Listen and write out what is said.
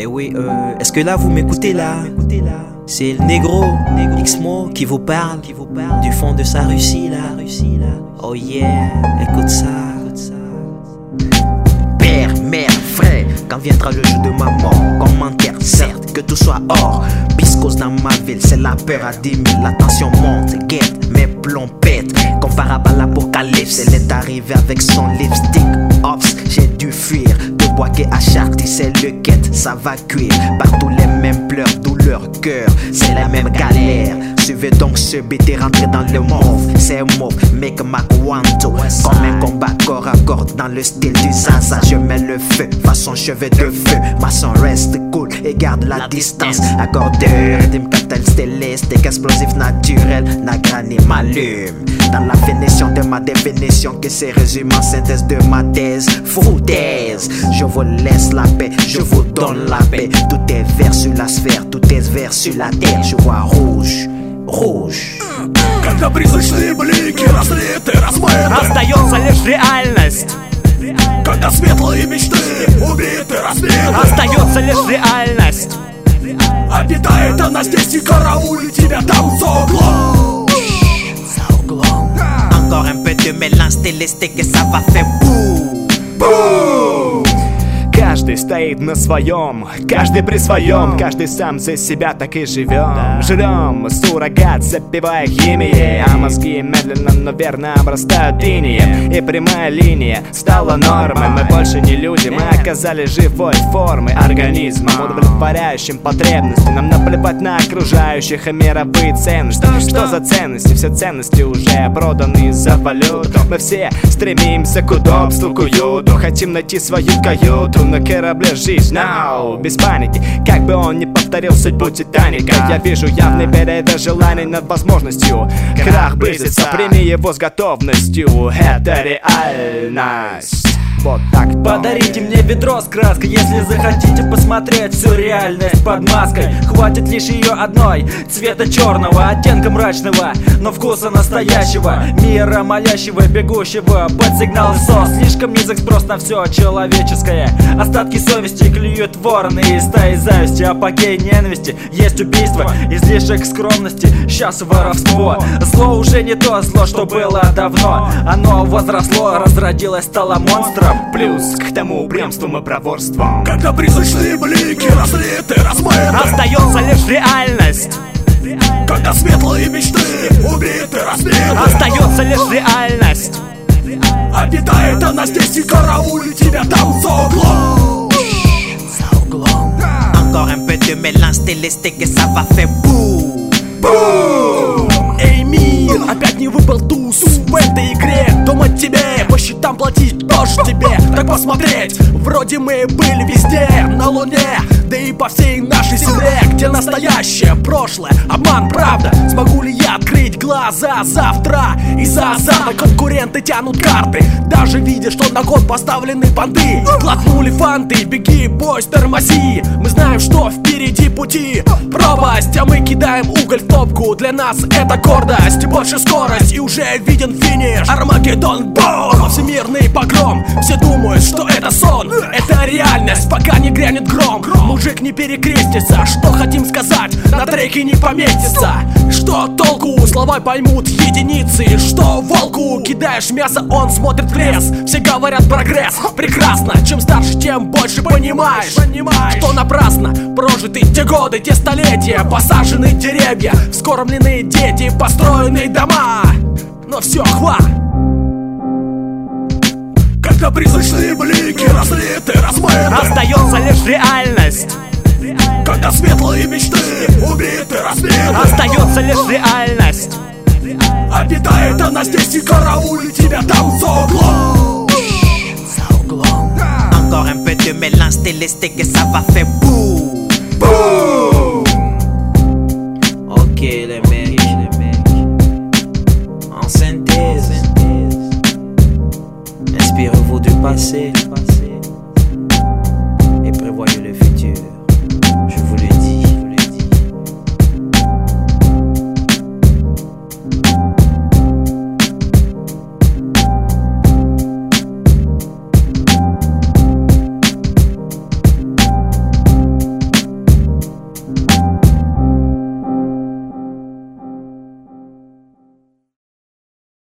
Et oui, est-ce que là vous m'écoutez là? C'est le négro, Xmo qui vous parle du fond de sa Russie là. Oh yeah, écoute ça. Père, mère, frère, quand viendra le jour de ma mort, commentaire, certes, que tout soit hors. Biscos dans ma ville, c'est la peur à 10 000. La tension monte, guette, mes plombs pètent. Comparable à l'apocalypse, elle est arrivée avec son lipstick. Ops, j'ai dû fuir. De Boaké à Charty, c'est le quête, ça va cuire. Partout les mêmes pleurs, douleur, cœur, c'est la même galère. Suivez donc ce beat et rentrez dans le mauve. C'est mauve, make Mac Wanto. Comme un combat corps à corps dans le style du Zaza. Je mets le feu, façon cheveux de feu. Maçon reste cool et garde la distance. Accordeur, rythme cartel stylistique, explosif naturel. Nagrani m'allume. Dans la finition de ma définition, que c'est résumé en synthèse de ma thèse. Foutaise, je vous laisse la paix, je vous donne la paix. Tout est vert sur la sphère, tout est vert sur la terre. Je vois rouge. Когда призрачные блики разлиты, размыты, остается лишь реальность. Когда светлые мечты убиты, разбиты, остается лишь реальность. Обитает она здесь и караулит тебя там за углом. Encore un peu de mélange stylistique et ça va faire boum. Boum. Каждый стоит на своем, каждый при своем, каждый сам за себя так и живем. Жрем суррогат, запивая химией, а мозги медленно, но верно обрастают инеем. И прямая линия стала нормой. Мы больше не люди, мы оказались живой формой организмом, удовлетворяющим потребности. Нам наплевать на окружающих и мировые ценности. Что за ценности? Все ценности уже проданы за валюту. Мы все стремимся к удобству, к уюту, хотим найти свою каюту на корабле жизнь, now, без паники. Как бы он ни повторил судьбу Титаника, я вижу явный перевес желаний над возможностью. Крах близится, прими его с готовностью. Это реальность. Вот так. Подарите мне ведро с краской, если захотите посмотреть всю реальность под маской. Хватит лишь ее одной, цвета черного, оттенка мрачного, но вкуса настоящего, мира молящего, бегущего под сигнал СОС. Слишком низок спрос на все человеческое. Остатки совести клюют вороны из стаи зависти. Апогей ненависти, есть убийство, излишек скромности, сейчас воровство. Зло уже не то зло, что было давно. Оно возросло, разродилось, стало монстром. Плюс к тому упрямству и проворству. Когда призрачные блики разлиты, размыты, остается лишь реальность. Когда светлые мечты убиты, разбиты, остается лишь реальность. Обитает она здесь и караулит тебя там за углом. Encore un peu de mélange stylistique et ça va faire boum. Эй, мир, опять не выпал туз в этой игре. Думать тебе, по счетам платить тоже тебе. Так посмотреть, вроде мы были везде, на Луне, да и по всей нашей земле. Где настоящее, прошлое, обман, правда? Смогу ли я открыть глаза завтра? Из-за азарта конкуренты тянут карты, даже видя, что на год поставлены банды. Глотнули фанты, беги, бой, тормози. Мы знаем, что впереди пути пропасть, а мы кидаем уголь в топку. Для нас это гордость, больше скорость и уже виден финиш. Армагеддон, бум, всемирный погром. Все думают, что это сон, это реальность, пока не грянет гром. Мужик не перекрестится, что хотим сказать, на треке не поместится. Что толку, слова поймут единицы. Что волку кидаешь мясо, он смотрит в лес. Все говорят прогресс, прекрасно. Чем старше, тем больше понимаешь, что напрасно прожиты те годы, те столетия. Посажены деревья, вскормленные дети, построенные дома. Но все, хват. Когда призрачные блики разлиты, размыты, остается лишь реальность. Когда светлые мечты убиты, разбиты, остается лишь реальность. Обитает она здесь и караулит тебя там за углом. Encore un peu de mélange stylistique et ça va faire boum.